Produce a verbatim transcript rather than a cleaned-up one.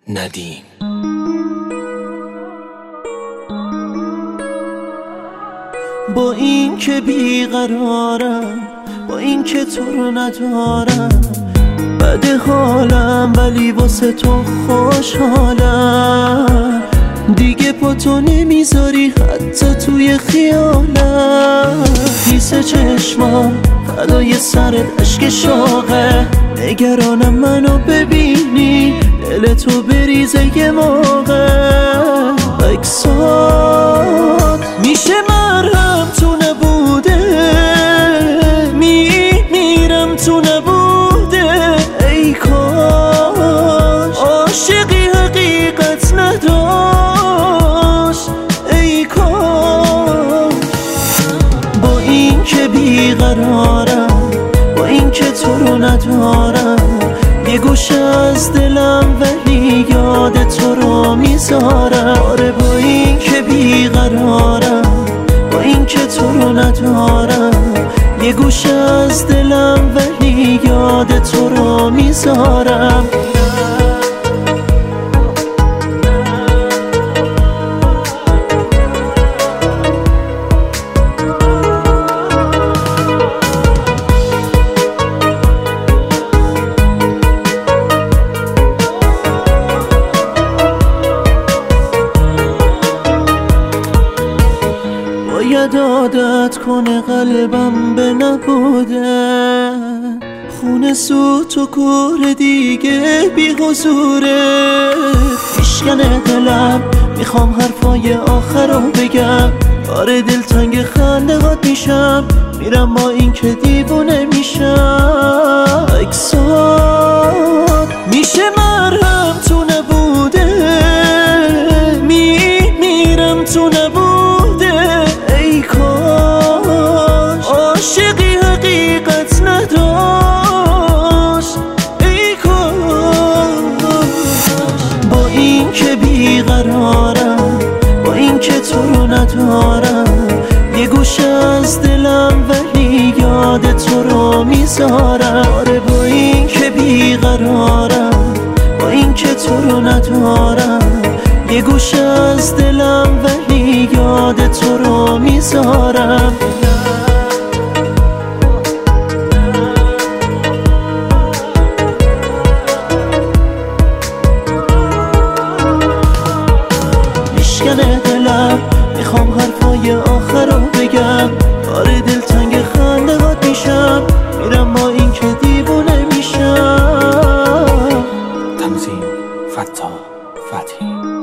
ندیم. با این که بیقرارم، با این که تو رو ندارم، بده حالم ولی واسه تو خوشحالم. دیگه با تو نمیذاری حتی توی خیالم. حیث چشمام فدای سرت عشق شوقه، نگرانم منو ببینی دل تو بریزه یه موقع. اکسات میشه مرهم تو نبوده، میمیرم تو نبوده. ای کاش عاشقی حقیقت نداشت، ای کاش. با این که بیقرارم، با این که تو رو ندارم، یه گوشه از دلم ولی یاد تو رو میذارم. آره با این که بیقرارم، با این که تو رو ندارم، یه گوشه از دلم ولی یاد تو رو میذارم. باید عادت کنه قلبم به نبوده، خونه سوت و کور دیگه بی حضوره. میشکنه دلم، میخوام حرفای آخر رو بگم. آره دلتنگ خنده هات میشم، میرم با این که دیوونه میشم. اکسات میشه مرهم تو نبوده، میمیرم تو نبوده. ای کاش عاشقی حقیقت نداشت، ای کاش. با این که بیقرارم، با این که تو رو ندارم، یه گوشه از دلم ولی یاد تو رو میذارم. آره با این که بیقرارم، با این که تو رو ندارم، یه گوشه از دلم ولی یاد تو رو میذارم. میشکنه دلم، میخوام حرفای آخر رو بگم. آره دلتنگ خنده هات میشم، میرم با این که دیوونه میشم. تنظیم فتا فتحی.